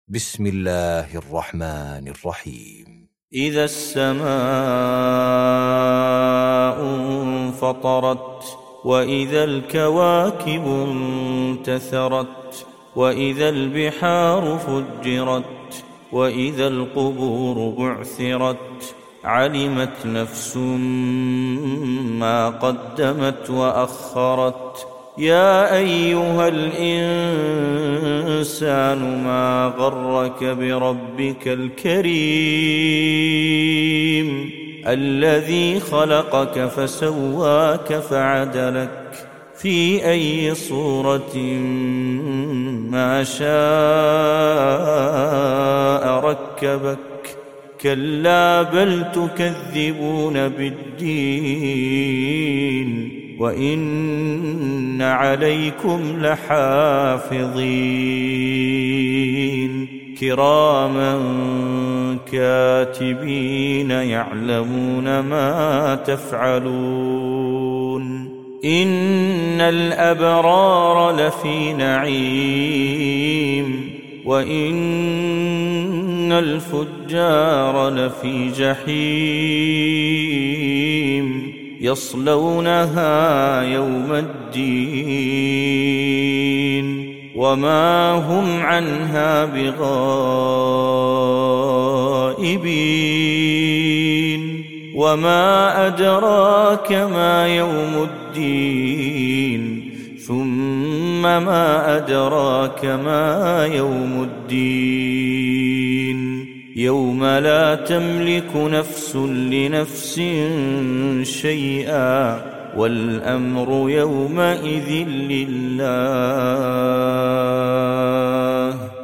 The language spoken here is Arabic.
بسم الله الرحمن الرحيم. إذا السماء انفطرت، وإذا الكواكب انتثرت، وإذا البحار فجرت، وإذا القبور بعثرت، علمت نفس ما قدمت وأخرت. يا أيها الإنسان ما غرك بربك الكريم الذي خلقك فسواك فعدلك في أي صورة ما شاء ركبك. كلا بل تكذبون بالدين، وإن عليكم لحافظين كراما كاتبين يعلمون ما تفعلون. إن الأبرار لفي نعيم، وإن الفجار لفي جحيم، يصلونها يوم الدين وما هم عنها بغائبين. وما أدراك ما يوم الدين، ثم ما أدراك ما يوم الدين. يوم لا تملك نفس لنفس شيئا، والأمر يومئذ لله.